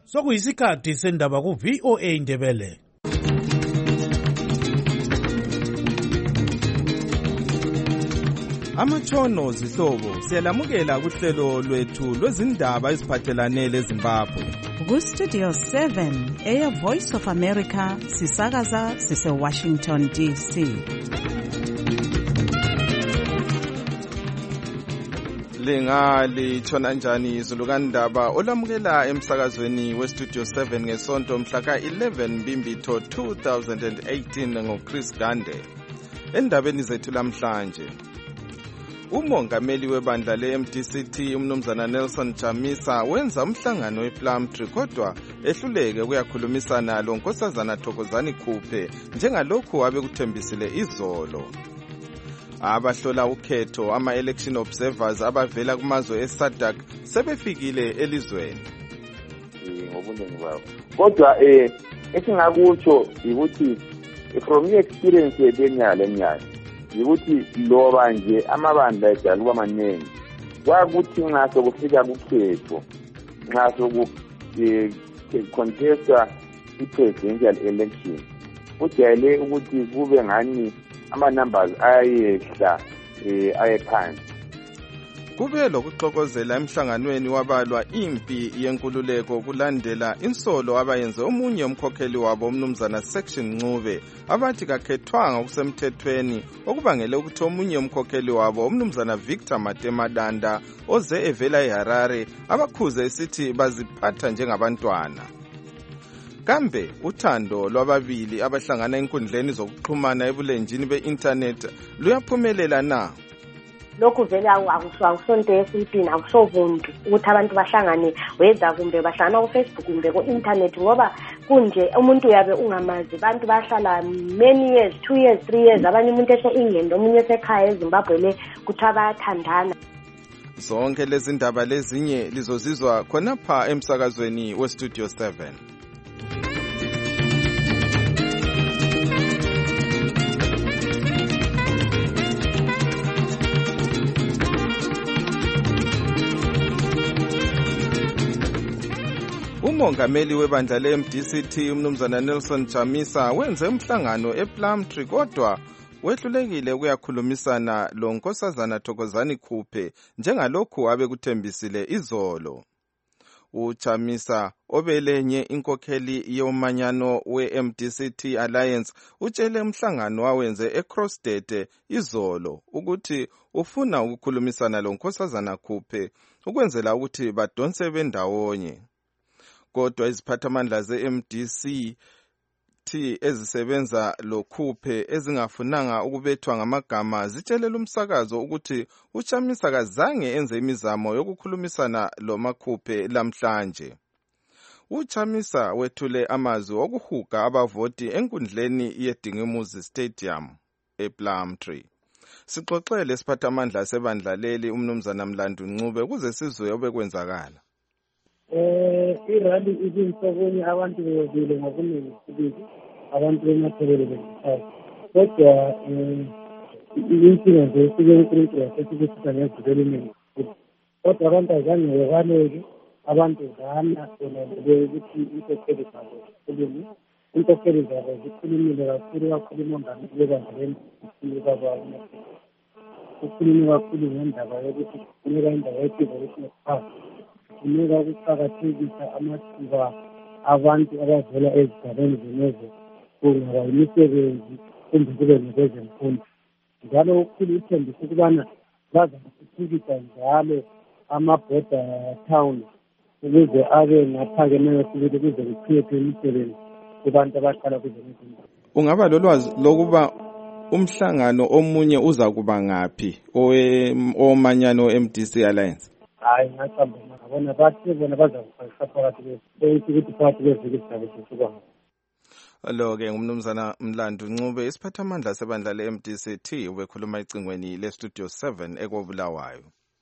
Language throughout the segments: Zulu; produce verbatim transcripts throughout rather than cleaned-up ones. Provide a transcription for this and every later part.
sokuyisikhathi sendaba ku-V O A Ndebele. Amatshono zihlobo siyalamukela kuhlelo lwethu lwezindaba eziphathelane leZimbabwe. Ku-Studio seven, Air Voice of America, sisakaza sise-Washington D C. Lingali tshona njani izulu kandaba olamukela emsakazweni we-Studio seven ngesonto mhla ka-eleven Mbimbitho two thousand eighteen ngoChris Gande. Endabeni zethu lamhlanje, umongameli webandla le-M D C T umnumzana Nelson Chamisa wenza umhlangano ePlumtree kodwa ehluleke ukuyakhulumisana lo Nkosazana Thokozani Khuphe njengalokhu abekuthembisile izolo. Abahlola ukhetho ama-election observers abavela kumazwe eSADC sebefikile elizweni. Ngobuningi babo. Kodwa eh esingakutsho ukuthi from your experience yebenyala eminyaka ukuthi loba nje amabandla ejala kuba maningi kwakuthi ngaso kufika kukhetho ngaso ku contesta i-presidential election kujayele ukuthi kube ngani ama-numbers ayehla ayephansi. Kube lokuxokozela emhlanganweni wabalwa impi yenkululeko kulandela insolo abayenze omunye umkhokheli wabo umnumzana Section Ncube abathi kakhethwanga kusemthethweni okubangele ukuthi omunye umkhokheli wabo umnumzana Victor Matemadanda oze evela eHarare abakhuze esithi baziphatha njengabantwana. Kambe uthando lwababili abahlangana enkundleni zokuxhumana ebulenjini be-internet luyaphumelela na? Lokhu vele akusonto esintini akusovuntu ukuthi abantu bahlangane whether kumbe bahlangana ku-Facebook kumbe ku-internet ngoba kunje umuntu yabe ungamazi abantu bahlala many years two years three years abanye umuntu ese-England omunye esekhaya eZimbabwe le kuthiwa bayathandana. Zonke lezi ndaba lezinye lizozizwa khonapha emsakazweni we-Studio seven. Umongameli webandla le-M D C T umnumzana Nelson Chamisa wenze umhlangano ePlumtree kodwa wehlulekile ukuyakhulumisana lo Nkosazana Thokozani Khuphe njengalokhu abekuthembisile izolo. UChamisa obelenye inkokheli yomanyano we-M D C T Alliance utshele umhlangano wawenze eCrossdete izolo ukuthi ufuna ukukhulumisana lo Nkosazana Khuphe ukwenzela ukuthi badonse bendawonye. Kodwa iziphathamandla ze-M D C T ezisebenza lo Khuphe ezingafunanga ukubethwa ngamagama zitshelela umsakazo ukuthi uChamisa kazange enze imizamo yokukhulumisana lo maKhuphe lamhlanje. UChamisa wethule amazwi okuhuga abavoti enkundleni yeDingimuzi Stadium ePlumtree. Sixoxele isiphathamandla sebandla leli umnumzana Mlandu Ncube kuze sizwe obekwenzakala. Eh irali izinsoboni abantu bebile ngokuningi sibili abantu bemathebele besithathu kodwa eh inkinga nje sikunkulunkulu yasesikuthisa ngezidevelopment kodwa abantu azange bebaleke abantu zana bona ukuthi inkokheli zabo zikhulume inkokheli zabo zikhulumile kakhulu kakhulu umongameli webandla le-M ukhulume kakhulu ngendaba yokuthi kufuneka indaba ye-development park kunika ukuqakathekisa amathuba abantu abavela ezigabeni zenezo kungaba imisebenzi kumbe kube nokwezemfundo njalo ukhulu uthembisa ukubana bazathuthukisa njalo ama-border town ukuze abe ngaphakemeyo sibili ukuze kuchithwe imisebenzi kubantu abahlala kuzenezinto. Ungaba lolwazi lokuba umhlangano omunye uza kuba ngaphi omanyano M D C Alliance? Hayi ngaqamba ngabona bathi bona bazakufaka phakathi kwesikuthi phakathi kwezikizaba sisuka. Lo-ke ngumnumzana Mlandu Ncube isiphathamandla sebandla le-M D C T ubekhuluma ecingweni le-Studio seven ekobulawayo.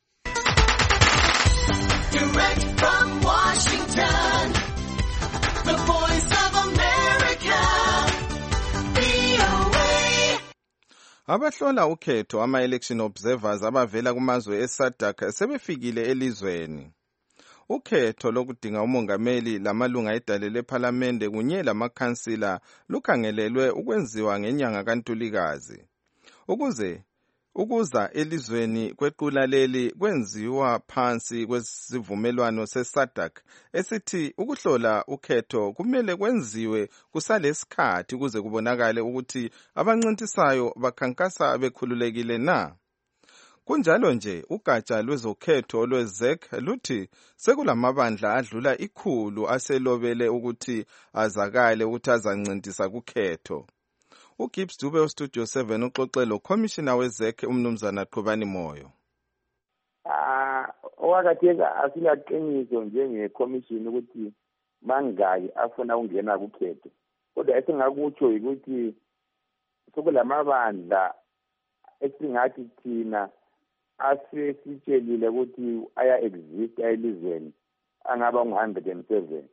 Direct from Washington, the voice of America, V O A. Abahlola ukhetho ama-election observers abavela kumazwe eSADC sebefikile elizweni. ukhetho lokudinga umongameli lamalunga edale lephalamende kunye lamakhansila lukhangelelwe ukwenziwa ngenyanga kaNtulikazi. Ukuze ukuza elizweni kwequla leli kwenziwa phansi kwesivumelwano se-SADC esithi ukuhlola ukhetho kumele kwenziwe kusalesikhathi ukuze kubonakale ukuthi abancintisayo bakhankasa bekhululekile na. Kunjalo nje ugatsha lwezokhetho lwe-Z E C luthi sekulamabandla adlula ikhulu aselobele ukuthi azakale ukuthi azancintisa kukhetho. uGibbs Dube uStudio seven uxoxe lo commissioner we-Z E C umnumzana Qhubani Moyo. Ah, owakatheka asilaqiniso njenge-commission ukuthi mangaki afuna ukungena kukhetho. Kodwa esingakutsho ukuthi sokulamabandla esingathi thina asesitshelile ukuthi aya exist elizweni angaba ngu one hundred and seven.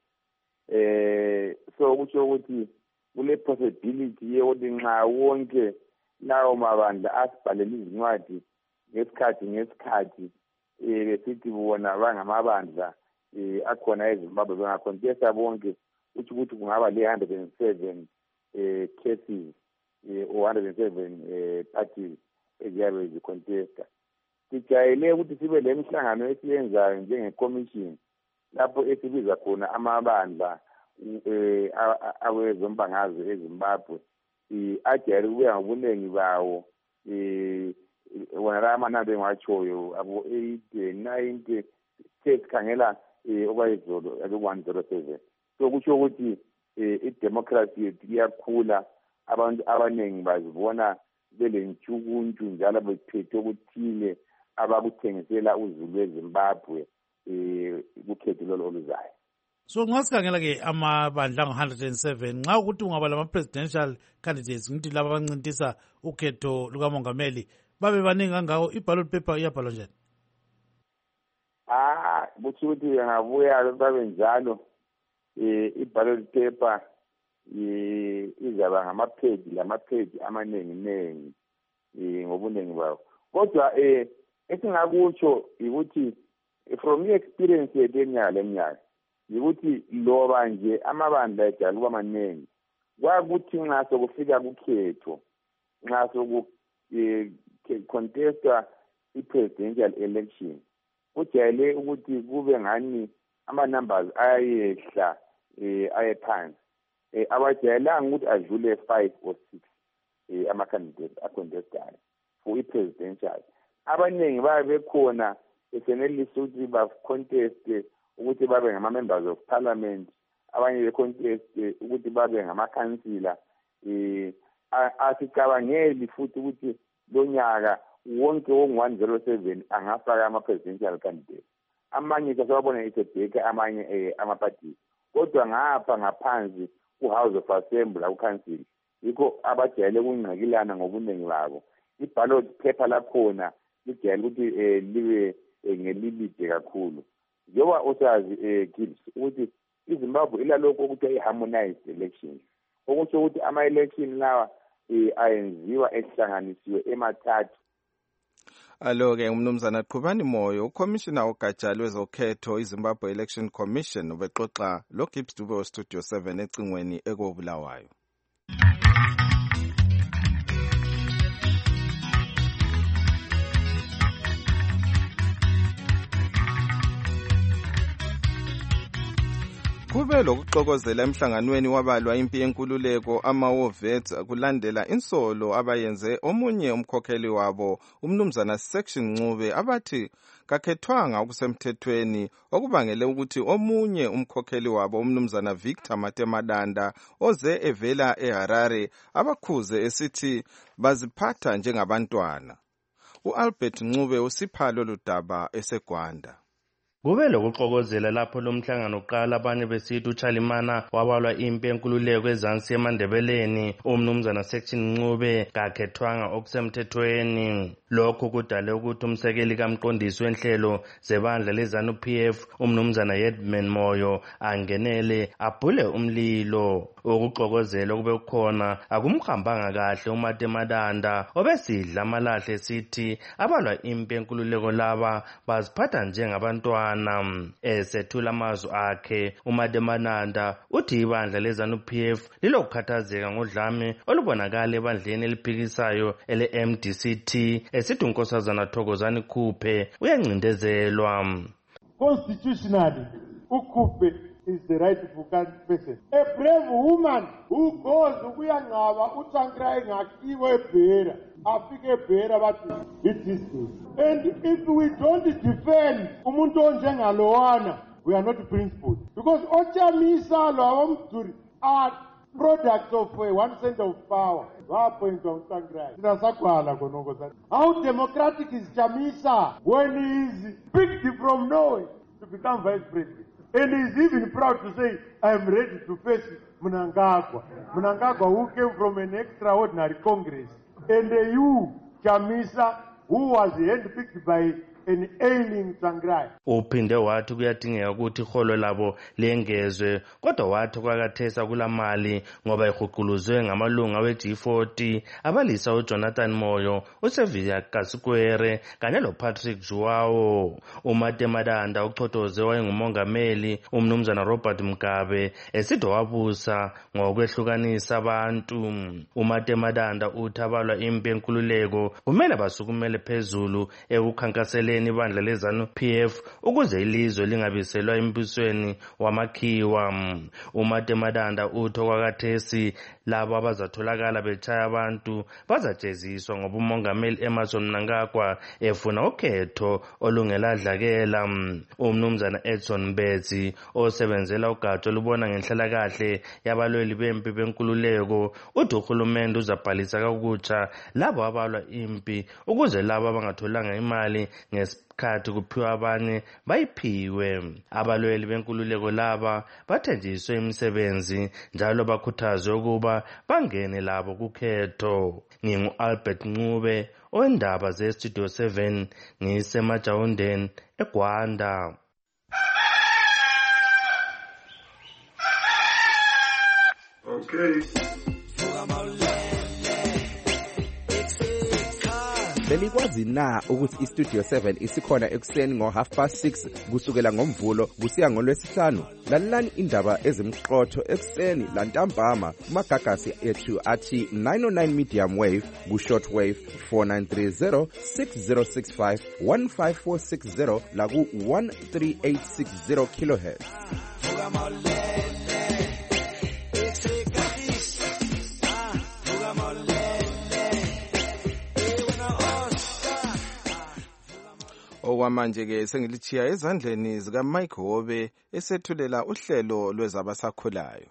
Eh so kutsho ukuthi kule possibility yokuthi nxa wonke lawo mabandla asibhalela izincwadi ngesikhathi ngesikhathi eh besithi bona bangamabandla eh akhona eZimbabwe bengacontesta bonke uthi ukuthi kungaba le one hundred and seven eh cases eh one hundred and seven eh parties eziyabe zicontesta. Sijayele ukuthi sibe lemhlangano esiyenzayo njenge-commission lapho esibiza khona amabandla eh awezombangazwe eZimbabwe eh ajayele ukuya ngobunengi bawo eh wona la manani engiwatshoyo abo eight ninety sesikhangela eh okwayizolo ake one oh seven. So kusho ukuthi i-democracy yethu iyakhula, abantu abaningi bazibona belentshukuntshu njalo bephethe okuthile abakuthengisela uzulu weZimbabwe eh kukhetho lolo oluzayo. So nxa sikhangela ke amabandla ngo one hundred and seven nxa ukuthi ungaba lama presidential candidates ngithi laba abancintisa ukhetho lukamongameli babe baningi kangako iballot paper iyabhalwa njani? Ah buthi ukuthi ngabuya babe njalo eh iballot paper eh izaba ngamaphage lamaphage amanengi nengi eh ngobunengi bawo. Kodwa eh esingakutsho ukuthi from your experience yetenya leminyaka ukuthi loba nje amabandla ejala kuba maningi kwakuthi nxa sokufika kukhetho nxa soku contesta i-presidential election kujayele ukuthi kube ngani ama-numbers ayehla eh ayephansi eh abajayelanga ukuthi adlule five or six eh ama-candidates acontestayo for i-presidential. Abaningi babe bekhona esenelisa ukuthi ba-conteste ukuthi babe ngama-members of parliament, abanye be-conteste ukuthi babe ngamakhansila. eh asicabangeli futhi ukuthi lo nyaka wonke wongu-one oh seven angafaka ama-presidential candidates. Amanye sasibabona eSebheka, amanye eh ama-parties. Kodwa ngapha ngaphansi ku-House of Assembly ku-council yikho abajayele ukungqikilana ngobunengi babo. I-ballot paper lakhona lijayele ukuthi eh libe ngelilide kakhulu. Njengoba usazi eh Gibbs ukuthi iZimbabwe ilalokho ukuthi i-harmonized elections. Okusho ukuthi ama-election lawa eh ayenziwa ehlanganisiwe emathathu. Alo-ke umnumzana Qhubani Moyo, uCommissioner ogatsha lwezokhetho iZimbabwe Election Commission ubexoxa lo Gibbs Dube weStudio seven ecingweni ekobulawayo. Kube lokuxokozela emhlanganweni wabalwa impi yenkululeko ama-Wovets kulandela insolo abayenze omunye umkhokheli wabo umnumzana Section Ncube abathi kakhethwanga okusemthethweni okubangele ukuthi omunye umkhokheli wabo umnumzana Victor Matemadanda oze evela eHarare abakhuze esithi baziphatha njengabantwana. uAlbert Ncube usipha lolu daba eseGwanda. Kube lokuxokozela lapho lomhlangano uqala abanye besithi uChalimana wabalwa impi yenkululeko eZansi eMandebeleni umnumzana Section Ncube kakhethwanga okusemthethweni. Lokho kudale ukuthi umsekeli kamqondisi wenhlelo zebandla leZANU P F umnumzana Edmund Moyo angenele abhule umlilo. Ukuxokozela kube kukhona akumhambanga kahle uMatemadanda obesidla amalahle sithi abalwa impi yenkululeko laba baziphatha njengabantwana. Botswana. Esethula amazwi akhe, uMatemananda uthi ibandla leZANU-P F lilokukhathazeka ngodlame olubonakala ebandleni eliphikisayo ele-M D C T, esithi uNkosazana Thokozani Khuphe uyancindezelwa. Constitutionally, uKhuphe is the rightful person. A brave woman who goes ukuyangaba uTsankrai ngakiwe ebhera, afike ebhera bathi it is good. And if we don't defend umuntu onjengalowana, we are not principled. Because Ochamisa lo abamduri are products of uh, one cent of power. How democratic is Chamisa when he is picked from nowhere to become vice president? And he is even proud to say, I am ready to face Mnangagwa. Mnangagwa who came from an extraordinary Congress. And uh, you, Chamisa, who was handpicked by an ailing Tsangrai. Uphinde wathi kuyadingeka ukuthi iholo labo lengezwe, kodwa wathi kwakathesa kula mali ngoba ihuquluzwe ngamalunga we G forty abalisa uJonathan Moyo, uSevia Kasikwere kanye loPatrick Juwao. uMatemadanda uChothoze wayengumongameli umnumzana Robert Mugabe esithi wabusa ngokwehlukanisa abantu. uMatemadanda uthi abalwa impi yenkululeko kumele basukumele phezulu ekukhankasela ibandla leZANU-P F ukuze ilizwe lingabiselwa embusweni wamakhiwa. uMatemadanda uthi kwakathesi labo abazatholakala betshaya abantu bazajeziswa ngoba umongameli Emmerson Mnangagwa efuna ukhetho olungeladlakela. umnumzana Edson Betsi osebenzela ugatsha olubona ngenhlalakahle yabalweli bempi benkululeko uthi uhulumende uzabhalisa kakutsha labo abalwa impi ukuze labo abangatholanga imali ngesikhathi kuphiwa abanye bayiphiwe. abalweli benkululeko laba bathenjiswe imisebenzi njalo bakhuthazwe ukuba bangene labo kukhetho. Ngingu-Albert Ncube ondaba ze-Studio seven ngisemajawundeni eGwanda. Okay. Belikwazi na ukuthi iStudio seven isikhona ekuseni ngo half past six kusukela ngomvulo kusiya ngolwesihlanu? Lalelani indaba ezimqotho ekuseni lantambama kumagagasi ethu athi nine oh nine medium wave ku short wave four nine three zero six zero six five one five four six zero la ku one three eight six zero kilohertz. Okwamanje-ke sengilithiya ezandleni zikaMike Hobe esethulela uhlelo lwezabasakhulayo.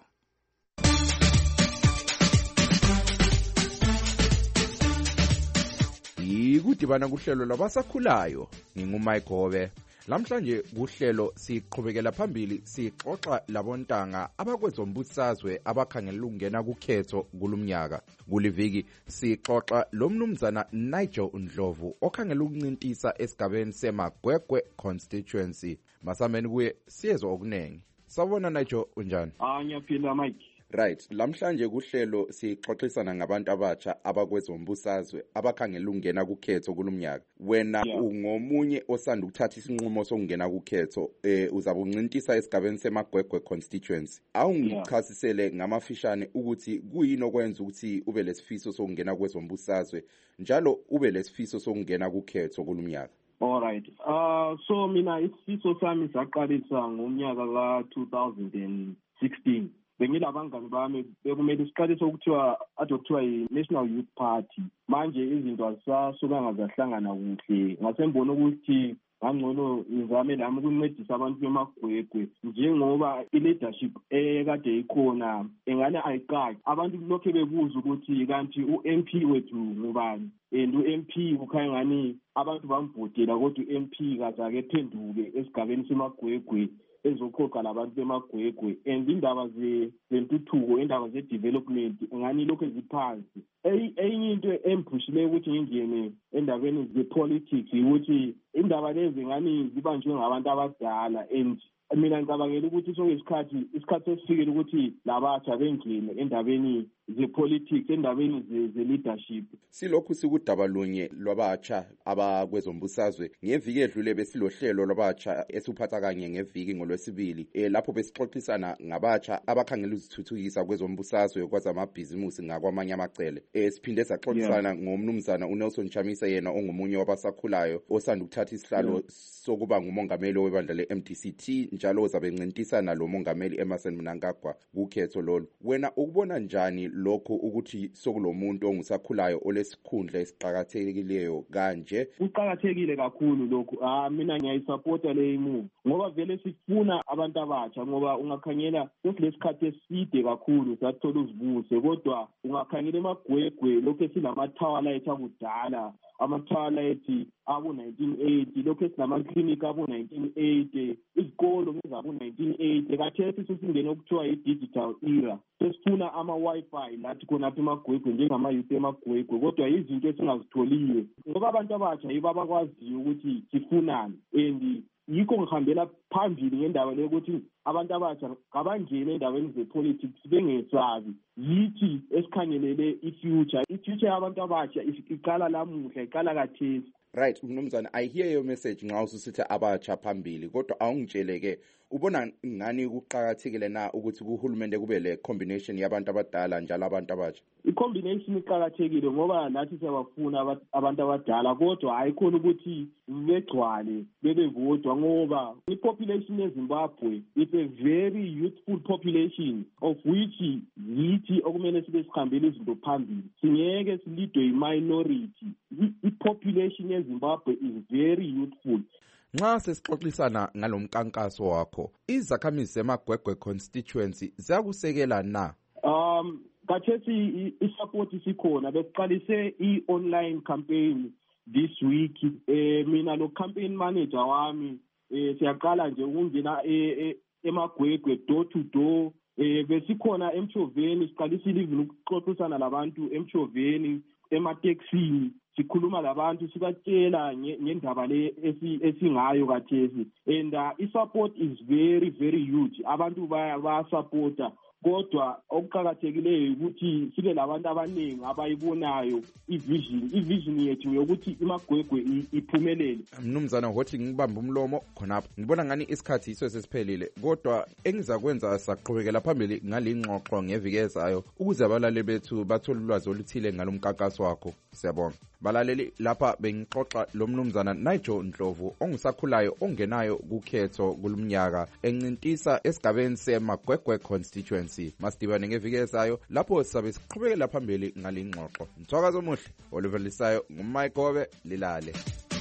Yikudibana kuhlelo lwabasakhulayo, nginguMike Hobe. Lamhlanje kuhlelo siqhubekela phambili sixoxa labontanga abakwezombusazwe abakhangela ukungena kukhetho kulumnyaka. Kuliviki sixoxa lomnumzana Nigel Ndlovu okhangela ukuncintisa esigabeni seMagwegwe constituency. Masameni kuye siyezwa okunengi. Sawubona Nigel, unjani? Ah, ngiyaphila Mike. Right, lamhlanje kuhlelo sixoxisana ngabantu abatsha abakwezombusazwe abakhangela ukungena kukhetho kulumnyaka. Wena yeah. ungomunye osanda ukuthatha isinqumo sokungena kukhetho, eh uzabe uncintisa esigabeni seMagwegwe constituency. Awungichasisele yeah. ngamafishane ukuthi kuyini okwenza ukuthi ube lesifiso sokungena kwezombusazwe njalo ube lesifiso sokungena kukhetho kulumnyaka. All right. Uh so mina isifiso sami saqalisa ngomnyaka ka two thousand sixteen. Bengilabangani bami bekumele isiqalise ukuthiwa adokuthiwa yi-National Youth Party. Manje izinto azisasukanga zahlangana kuhle. Ngasembona ukuthi ngangcono ngizame lami ukuncedisa abantu beMagwegwe njengoba i-leadership ekade ikhona engane ayiqali. Abantu lokho bebuza ukuthi kanti u-M P wethu ngubani? And u-M P kukhanya ngani abantu bambhodela kodwa u-M P kazake ephenduke esigabeni seMagwegwe ezokhokha labantu beMagwegwe and indaba zentuthuko indaba ze-development ngani lokho eziphansi. Enye into emphushileyo ukuthi ngingene endabeni ze-politics ukuthi indaba lezi ngani zibanjwe ngabantu abadala and mina ngicabangela ukuthi soke isikhathi isikhathi esifikile ukuthi labatsha bengene endabeni ze-politics endabeni ze-leadership. Silokhu sikudaba lunye lwabatsha abakwezombusazwe ngeviki edlule besilohlelo lwabatsha esuphatha kanye ngeviki ngolwesibili eh lapho besixoxisana ngabatsha abakhangela ukuzithuthukisa kwezombusazwe kwazamabhizimusi ngakwamanye amacele. Eh siphinde saxoxisana yeah. ngomnumzana uNelson Chamisa yena ongumunye wabasakhulayo osanda ukuthatha isihlalo yeah. sokuba ngumongameli webandla le-M D C T njalo ozabencintisana lo mongameli Emmerson Mnangagwa kukhetho lolu. Wena ukubona njani lokho ukuthi sokulomuntu ongusakhulayo olesikhundla esiqhakathekileyo kanje? Uqhakathekile kakhulu lokho. Ah mina ngiyayisupporta le move ngoba vele sifuna abantu abatsha ngoba ungakhangela kulesikhathi eside kakhulu sathola uzibuse kodwa ungakhangela emagwegwe lokho esinamathawalayithi akudala amathawalayithi abo nineteen eighty lokho esinama-clinic abo nineteen eighty izikolo ngezabo nineteen eighty kathesi sesingene okuthiwa i-digital era sesifuna ama-Wi-Fi lathi khonapha emagwegwe njengama-youth emagwegwe kodwa izinto esingazitholiyo ngoba abantu abatsha yibo abakwaziyo ukuthi sifunani and yikho ngihambela phambili ngendaba leyo ukuthi abantu abatsha ngabangene endaweni ze-politics bengesabi yithi esikhangelele i-future i-future yabantu abatsha iqala lamuhla iqala kathesi. Right, mnumzana, I hear your message nxa ususithi abatsha phambili kodwa awungitsheleke ubona ngani kuqhakathekile na ukuthi kuhulumende kube le combination yabantu abadala njalo abantu abatsha? I-combination iqhakathekile ngoba nathi siyabafuna abantu abadala kodwa ayikhona ukuthi begcwale bebevodwa ngoba i-population yeZimbabwe is a very youthful population of which yithi okumele sibe sihambele izinto phambili singeke silidwe i-minority. I-population yeZimbabwe is very youthful. Nxa sesixoxisana ngalomkankaso wakho izakhamizi zemagwegwe constituency ziyakusekela na? Um kathethi i-support isikhona besiqalise i-online campaign this week. Eh mina lo campaign manager wami eh siyaqala nje ukungena emagwegwe door to door. Eh besikhona eMchoveni siqalisile even ukuxoxisana labantu eMchoveni emateksini sikhuluma labantu sibatshela ngendaba le esingayo kathesi and uh, i-support is very very huge. Abantu bayasupporta kodwa okuqhakathekileyo ukuthi sibe labantu abaningi abayibonayo ivision ivision yethu yokuthi imagwegwe iphumelele. Mnumzana hothi ngibamba umlomo khonapho ngibona ngani isikhathi iso sesiphelile kodwa engizakwenza saqhubekela phambili ngalingxoxo ngeviki ezayo ukuze abalali bethu bathole ulwazi oluthile ngalomkankaso wakho. Siyabonga balaleli, lapha bengixoxa lo mnumzana Nigel Ndlovu ongusakhulayo ongenayo kukhetho kulumnyaka encintisa esigabeni semagwegwe constituency. Masidibane ngeviki ezayo lapho sizabe siqhubekela phambili ngalingxoxo. Mthwakazo omuhle oluvelisayo nguMike Gobe lilale.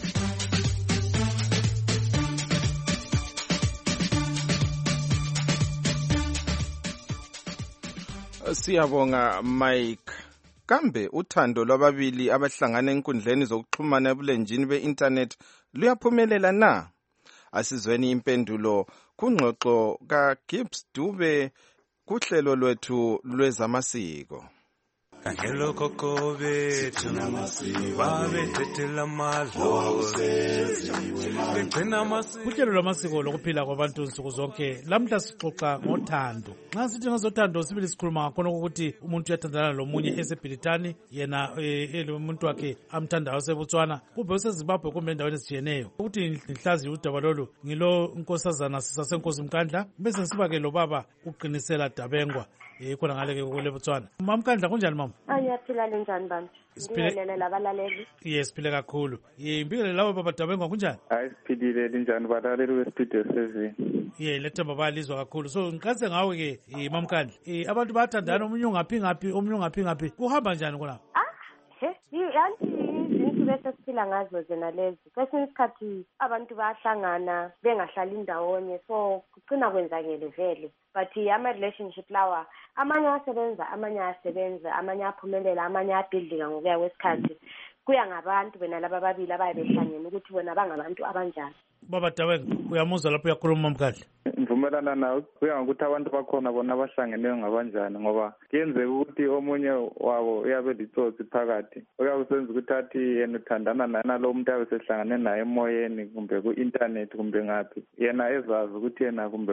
Siyabonga Mike. Kambe uthando lwababili abahlangana enkundleni zokuxhumana ebulenjini be-internet luyaphumelela na? Asizweni impendulo kungxoxo kaGibbs Dube kuhlelo lwethu lwezamasiko. Hello koko bethu babethethela amadlozi begcina amasiko. Kuhlelo lwamasiko lokuphila kwabantu nsuku zonke lamhla sixoxa ngothando. Nxa sithi ngazothando sibili sikhuluma ngakho ukuthi umuntu uyathandana lomunye esebhilitani yena ele umuntu wakhe amthandayo eseBotswana kumbe useZimbabwe kumbe endaweni ezitshiyeneyo. Ukuthi ngihlazi udaba lolu ngilo unkosazana sisasenkosi Mkandla bese sibake lo baba uqinisela Dabengwa khona ngale kule Botswana. Mama Mkandla kunjani mama? Angiyaphila njani bantu? Ngiyelele labalaleli. Yes, siphile kakhulu. Yimbikele lawo baba Dabengwa kunjani? Hayi siphilile njani balaleli weStudio seven. Ye lethe baba alizwa kakhulu. So ngikaze ngawe ke Mama Mkandla. Eh abantu bathandana omunye ungaphi ngaphi omunye ungaphi ngaphi. Kuhamba njani kona? Ah, he, yanti izinto bese siphila ngazo zena lezi. Kwesinye isikhathi abantu bayahlangana bengahlali ndawonye so kucina kwenzakele vele. But ama-relationship lawa amanye asebenza amanye asebenza amanye aphumelela amanye abhidlika ngokuya kwesikhathi kuya ngabantu bena laba babili abaye behlangene ukuthi bona bangabantu abanjani. Baba Dabengwa uyamuzwa lapho uyakhuluma Mkandla. Mvumelana nawe kuya ngokuthi abantu bakhona bona abahlangeneyo ngabanjani ngoba kuyenzeka ukuthi omunye wabo uyabe litsotsi phakathi uyabe usenza ukuthi athi yena uthandana nana lo muntu abe sehlangane naye emoyeni kumbe ku-internet kumbe ngaphi yena ezazi ukuthi yena kumbe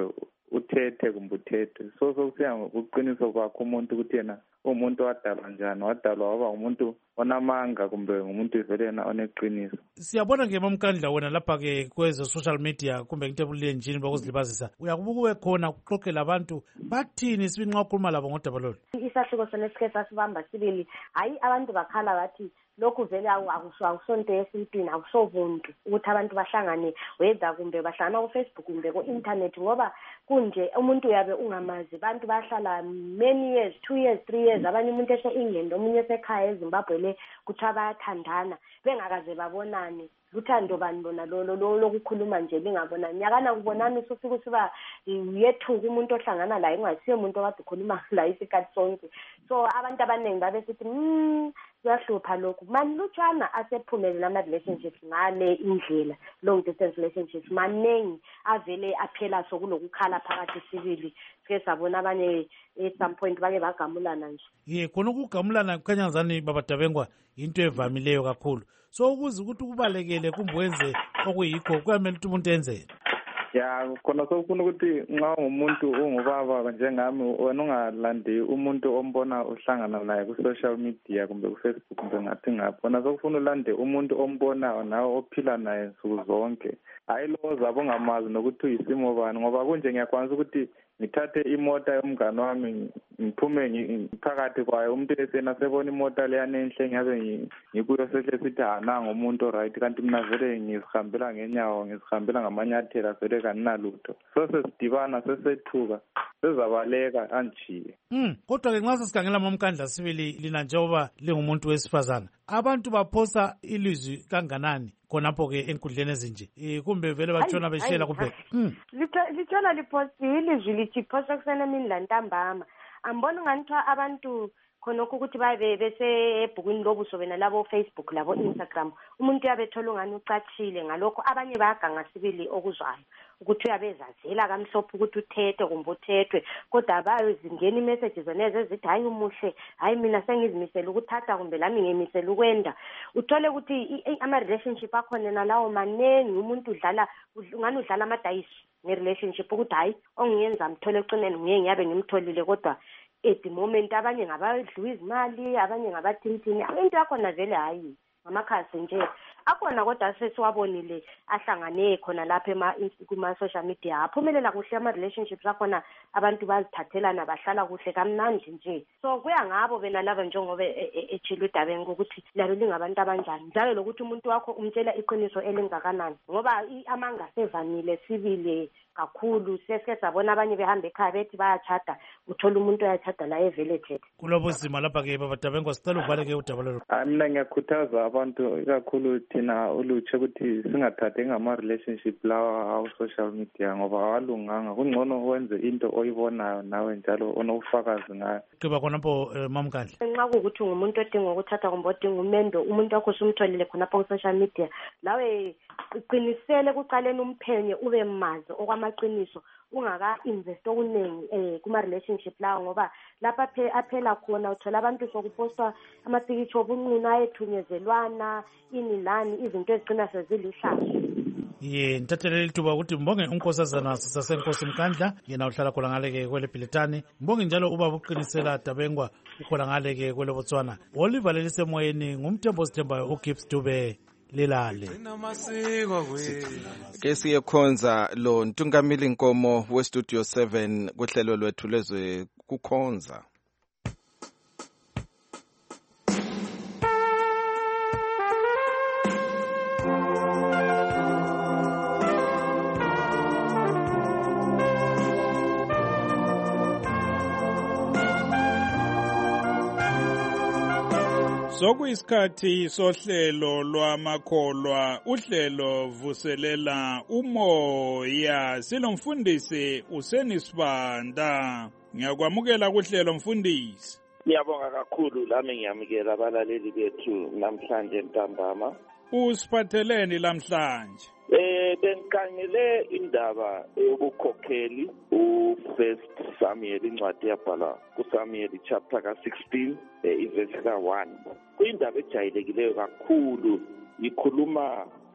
uthethe kumbe uthethe. So sokusiya ngokuqiniso kwakho umuntu ukuthi yena umuntu wadalwa njani, wadalwa waba umuntu onamanga kumbe ngumuntu vele yena oneqiniso. Siyabona ke mamkandla wena lapha ke kweze social media kumbe ngitebuleni bakuzilibazisa uyakubuka ube khona kuxoxela abantu bathini sibi nxa ukhuluma labo ngodaba lolu. Isahluko sonesikhe sasibamba sibili hayi abantu bakhala bathi lokhu vele akusonto esintwini akusovuntu ukuthi abantu bahlangane whether kumbe bahlangana ku-Facebook kumbe ku-internet ngoba kunje umuntu uyabe ungamazi abantu bahlala many years two years three years abanye umuntu ese-England omunye esekhaya eZimbabwe le kuthiwa bayathandana bengakaze babonane luthando bani bona lolo lokukhuluma nje lingabonani nyakana kubonani usufika usiba uyethuka umuntu ohlangana la ingasiye umuntu okade ukhuluma la isikhathi sonke. So abantu abaningi babe sithi mm kuyahlupha lokhu mani lutshwana asephumelele ama-relationships ngale indlela long distance relationships maningi avele aphela sokulokukhala phakathi sibili sike sabona abanye at some point bake bagamulana nje. Ye khona ukugamulana kukhanya ngazani babadabengwa into evamileyo kakhulu. So ukuze ukuthi kubalekele kumbe wenze okuyikho kuyamele ukuthi umuntu enzele. Ya khona sokufuna ukuthi nxa umuntu ungubaba njengami wena ungalandi umuntu ombona uhlangana naye ku-social media kumbe ku-Facebook kumbe ngathi ngaphi khona sokufuna ulande umuntu ombonayo nawe ophila naye nsuku zonke hayi lowo zabe ungamazi nokuthi uyisimo bani ngoba kunje ngiyakwanisa ukuthi ngithathe imota yomngane wami ngiphume phakathi kwayo umuntu esena sebona imota leyana enhle ngiyabe ngikuyo sehle sithi hananga umuntu oright kanti mina vele ngizihambela ngenyawo ngizihambela ngamanyathela vele kaninalutho so sesidibana sesethuka sezabaleka anjiye. Mm kodwa ke nxa sesikhangela mamkandla sibili lina njengoba lingumuntu wesifazana abantu baphosa ilizwi kanganani khonapho ke enkundleni ezinje eh kumbe vele batshona beshela kuphela. Mm litshona liphosi ilizwi lithi phosa kusena mini lantambama ambona nganithiwa abantu khonokho ukuthi babe bese ebhukwini lobuso bena labo Facebook labo Instagram umuntu uyabethola ungani ucachile ngalokho abanye bayaganga sibili okuzwayo ukuthi uyabezazela kamhlophe ukuthi uthethe kumbe uthethwe kodwa abayo zingena i-messages zoneze ezithi hayi umuhle hayi mina sengizimisela ukuthatha kumbe lami ngimisela ukwenda uthole ukuthi ama-relationship akhona nalawo manengi umuntu udlala ungani udlala amadayisi nge-relationship ukuthi hayi ongiyenza mthole ecineni ngiye ngiyabe ngimtholile kodwa at the moment abanye ngabadliwa izimali abanye ngabathintini into yakhona vele hayi ngamakhasi nje akhona kodwa sesiwabonile ahlangane khona lapha kuma-social media aphumelela kuhle ama-relationships akhona abantu bazithathelana bahlala kuhle kamnandi nje so kuya ngabo bena laba njengoba etshile uDabengu ukuthi lalo lingabantu abanjani njalo lokuthi umuntu wakho umtshela iqiniso elingakanani ngoba amanga sevamile sibile kakhulu sesike sabona abanye behamba ekhaya bethi bayachada uthola umuntu oyachada la eveleted kulobo zima lapha ke babadabengu sicela uvaleke udaba lolu. Mina ngiyakhuthaza abantu ikakhulu thina ulutshe ukuthi singathathi ngama-relationship lawa awu-social media ngoba awalunganga kungcono wenze into oyibonayo nawe njalo onobufakazi ngayo. Qiba khonapho mamkandla nxa kuwukuthi ngumuntu odinga ukuthatha kumbe odinga umendo umuntu wakho usumtholile khonapho ku-social media lawe uqinisele kuqaleni umphenye ube mazi okwamaqiniso ungaka-invest okuningi um kuma-relationship lawo ngoba lapha aphela khona uthola abantu sokupostwa amapikitsho obunqunu ayethunyezelwana ini lani izinto ezigcina sezilihlazo. Ye ntathelele lithuba ukuthi mbonge unkosazana sasenkosi Mkandla yena uhlala khona ngale ke kwele Bhiletani mbonge njalo ubaba uqinisela Dabengwa ukhona ngale ke kwele Botswana Oliver lelisemoyeni ngumthembo sithembayo uGibbs Dube lelale ke siyekhonza lo Ntungamili Nkomo we Studio seven kuhlelo lwethu lezwe kukhonza. Sokuyisikhathi sohlelo lwamakholwa uhlelo vuselela umoya silomfundisi usenisibanda ngiyakwamukela kuhlelo mfundisi. Ngiyabonga kakhulu lami ngiyamukela abalaleli bethu namhlanje ntambama. Usiphatheleni lamhlanje? Eh bengikhangele indaba yobukhokheli uFirst Samuel incwadi yabhala kuSamuel chapter ka sixteen iverse ka one. Kuyindaba ejayilekileyo kakhulu ikhuluma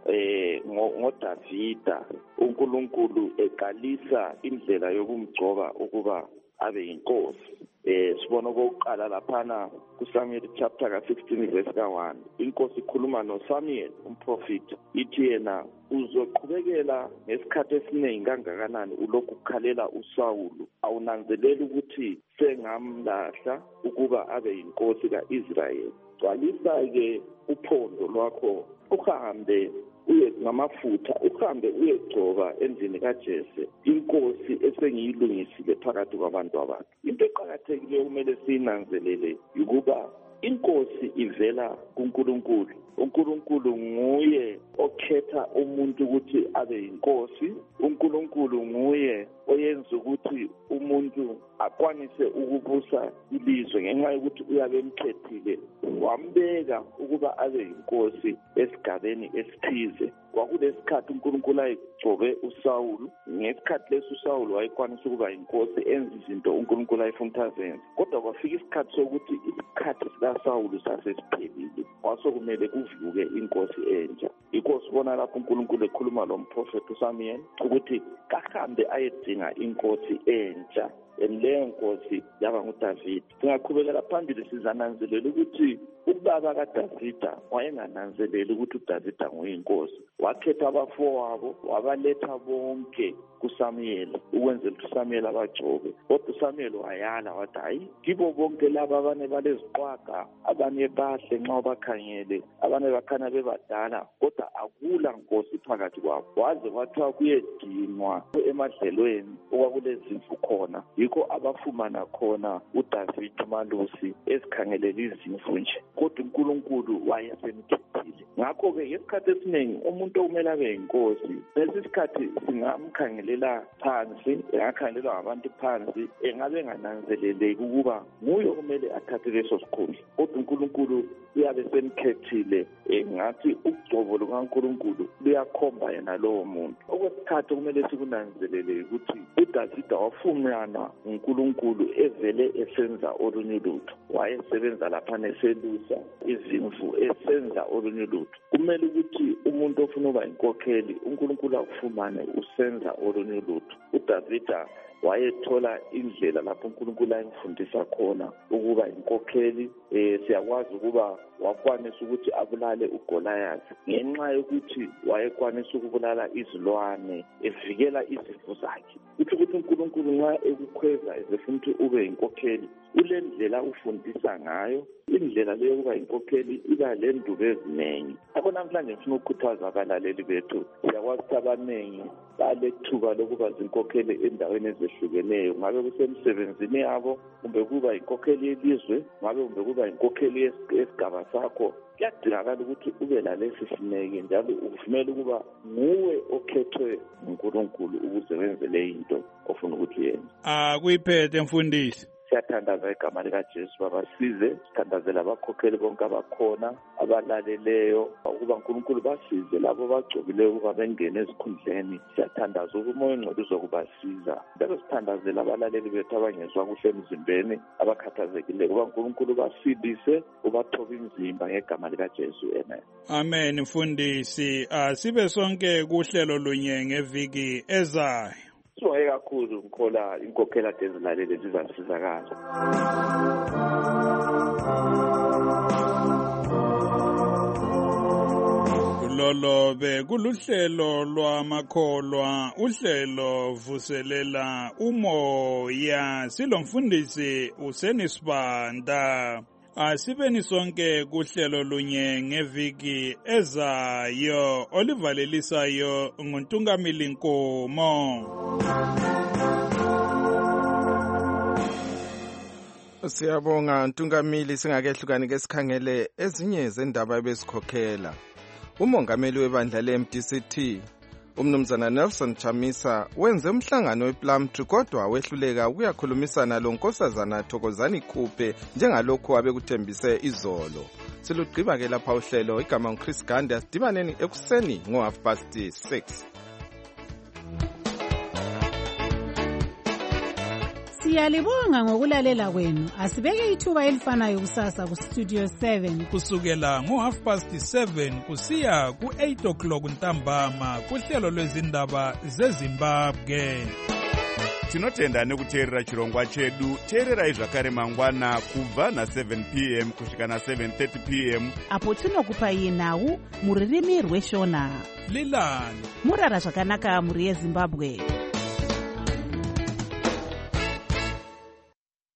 eh ngoDavida uNkulunkulu eqalisa indlela yokumgcoba ukuba abe inkosi. Eh sibona okokuqala laphana kuSamuel chapter ka sixteen verse ka one. Inkosi ikhuluma noSamuel umprofeti ithi yena uzoqhubekela ngesikhathi esiningi kangakanani ulokhu ukhalela uSawulu, awunanzeleli ukuthi sengamlahla ukuba abe inkosi kaIsrayeli. Gcwalisa ke uphondo lwakho uhambe uye ngamafutha, uhambe uyegcoba endlini kaJese inkosi esengiyilungisile phakathi kwabantu abantu. Into eqhakathekileyo kumele siyinanzelele ukuba inkosi ivela kuNkulunkulu. uNkulunkulu nguye okhetha umuntu ukuthi abe inkosi. uNkulunkulu nguye oyenza ukuthi umuntu akwanise ukubusa ilizwe ngenxa yokuthi uyabe emkhethile, wambeka ukuba abe inkosi esigabeni esithize. Kwakulesikhathi uNkulunkulu ayegcobe uSawulu, ngesikhathi leso uSawulu wayekwanisa ukuba inkosi enza izinto uNkulunkulu ayefuna ukuthi azenze. Kodwa kwafika isikhathi sokuthi isikhathi sikaSawulu sasesiphelile, kwasokumele kuvuke inkosi entsha. Yikho sibona lapho uNkulunkulu ekhuluma lo mprofeti uSamuel ukuthi kahambe ayedinga inkosi entsha, leyo nkosi yaba nguDavida. Singaqhubekela phambili sizananzelela ukuthi ubaba kaDavida wayengananzeleli ukuthi uDavida nguyinkosi. Wakhetha abafowabo wabaletha bonke kuSamuel ukwenzela ukuthi uSamuel abagcobe. Kodwa uSamuel wayala wathi hayi, kibo bonke laba abane baleziqwaga, abanye bahle nxa bakhangele, abanye bakhanya bebadala, kodwa akula nkosi phakathi kwabo. Waze wathiwa kuyedinwa emadlelweni okwakulezimvu khona, yikho abafumana khona uDavida umalusi ezikhangelela izimvu nje, kodwa uNkulunkulu wayesemkhethile. Ngakho-ke ngesikhathi esiningi umuntu okumele abe inkosi, lesi sikhathi singamkhangelela phansi, engakhangelelwa ngabantu phansi, engabe engananzeleleki ukuba nguye okumele athathe leso sikhundla, kodwa uNkulunkulu uyabe semkhethile. Ngathi ukugcobo lukaNkulunkulu luyakhomba yena lowo muntu. Okwesikhathi kumele sikunanzelele ukuthi uDavida wafumana uNkulunkulu evele esenza olunye lutho, wayesebenza lapha neselusa izimvu esenza olunye lutho. Kumele ukuthi umuntu ofuna ukuba inkokheli uNkulunkulu akufumane usenza olunye lutho. uDavida wayethola indlela lapho uNkulunkulu ayemfundisa khona ukuba inkokheli. Eh siyakwazi ukuba wakwanisa ukuthi abulale uGoliath ngenxa yokuthi wayekwanisa ukubulala izilwane evikela izimvu zakhe. Kuthi ukuthi uNkulunkulu nxa ekukhweza ezefuna ukuthi ube inkokheli, ule ndlela ufundisa ngayo, indlela leyo yokuba inkokheli iba lendubo eziningi. Yabo namhlanje ngifuna ukukhuthaza abalaleli bethu, siyakwazi ukuthi abaningi balethuba lokuba zinkokheli endaweni ezehlukeneyo, ngabe kusemsebenzini yabo, kumbe kuba inkokheli yelizwe, ngabe kumbe kuba inkokheli yesigaba sakho. Kuyadingakala ukuthi ube lalesi sineke njalo uvumele ukuba nguwe okhethwe uNkulunkulu ukuze wenze le into ofuna ukuthi uyenze. Ah kuyiphethe mfundisi. Siyathandaza igama likaJesu babasize, sithandazela abakhokheli bonke abakhona abalaleleyo ukuba uNkulunkulu basize labo bagcobileyo ukuba bengene ezikhundleni. Siyathandaza ukuba umoya ongcwele uzokubasiza. Njalo sithandazela abalaleli bethu abangezwa kuhle emzimbeni, abakhathazekile ukuba uNkulunkulu basindise, ubathobe imizimba ngegama likaJesu. Amen. Amen mfundisi. Asibe sonke kuhlelo lunye ngeviki ezayo. Sibonge kakhulu ngikhola inkokhela dezilalele zizasizakala. Lolo be kuluhlelo lwamakholwa, uhlelo vuselela umoya. Silomfundisi uSenisibanda. Asibeni sonke kuhlelo lunye ngeviki ezayo olivalelisayo nguNtungamili Nkomo. Siyabonga Ntungamili. Singakehlukani ke sikhangele ezinye zendaba ebesikhokhela. Umongameli webandla le-M D C T umnumzana Nelson Chamisa wenze umhlangano wePlumtree kodwa wehluleka ukuyakhulumisana lonkosazana Thokozani Khuphe njengalokho abekuthembise izolo. Silugqiba ke lapha uhlelo. Igama nguChris Ganda. Sidibaneni ekuseni ngo half past six. Siyalibonga ngokulalela kwenu. Asibeke ithuba elifanayo kusasa ku Studio seven. Kusukela ngo half past seven kusiya ku eight o'clock ntambama kuhlelo lwezindaba zeZimbabwe. Tinotenda nekuteerera chirongwa chedu. Teererai zvakare mangwana kubva na seven p m kusvika na seven thirty p m apo tinokupai nhau muririmi rweshona. Lilani murara zvakanaka muri yeZimbabwe.